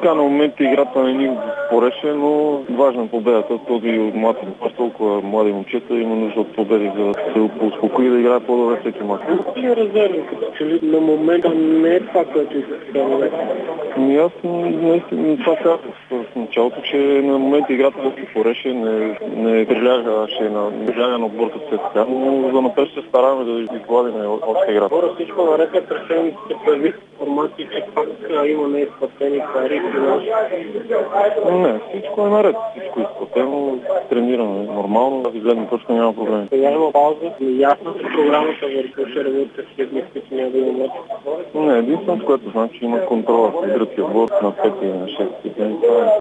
Така на моменти играта не ни пореше, но важна победата. Този млад отбор, толкова млади момчета има нужда от победи, за да се успокои да играе по-добре всеки мач. Резервен, като че ли на момента не е това, което исках да. Аз наистина това казах в началото, че на момента играта да се пореше, не приляга на отборта след сега, но за напред се стараме да изгладим още играта. Всичко наред е пресен, се появи информации, че пак има неизплатени пари. Не, всичко е наред, всичко е изплатено, тренираме нормално, тази гледна точка няма проблеми. Сега има пауза, ясно се програмата върху ще работите в следния списък, няма да има матч. Не, единственото, което знам, че има контрола в гръцкия отбор на 5 и на 6 ден.